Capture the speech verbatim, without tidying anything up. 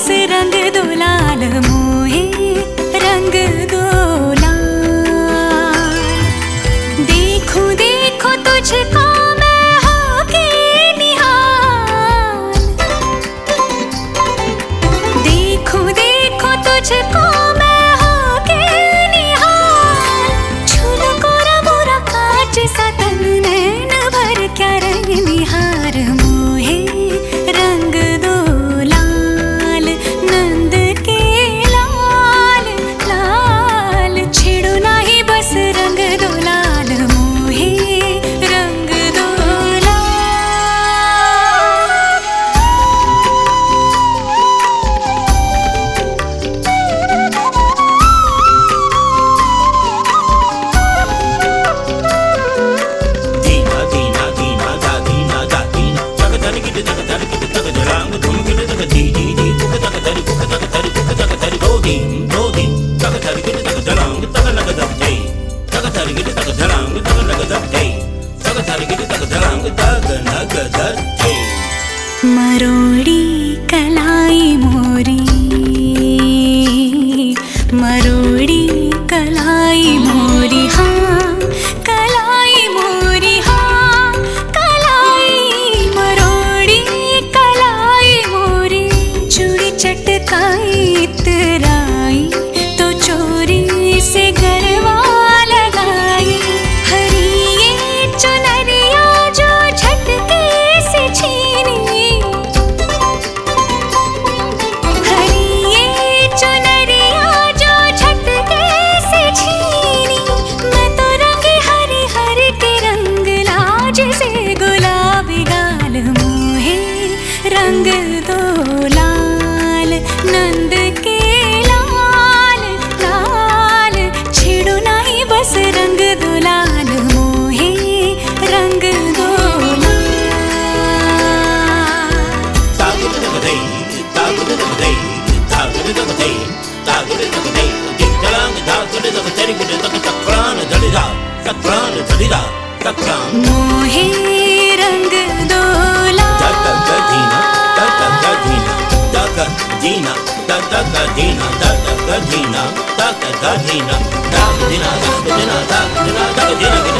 बस रंग दो लाल मोहे रंग दो लाल। देखो देखो तुझको मैं होके निहाल, देखो देखो तुझको मैं होके निहाल। छूलो कोरा मोरा कांच सा तन नैन भर क्या रंग निहार मोहे रंग दो लाल। नंद के लाल लाल छेड़ो नाही बस रंग दो लाल मोहे रंग दो मरोड़ी कलाई मोरी, मरोड़ी कलाई मोरी हाँ कलाई मोरी हाँ कलाई। मरोड़ी कलाई मोरी चूड़ी चटकाई इतराई तो चोरी से गरबा लगाई। हरी ये चुनरिया जो झटके से छीनी, रंग दो लाल। नंद के लाल लाल छेड़ो नाही बस रंग दो लाल मोहे रंग दो लाल। मोहे रंग दो Dina, da da da Dina, da da da Dina, da da da Dina, da Dina, da Dina, da Dina, da Dina.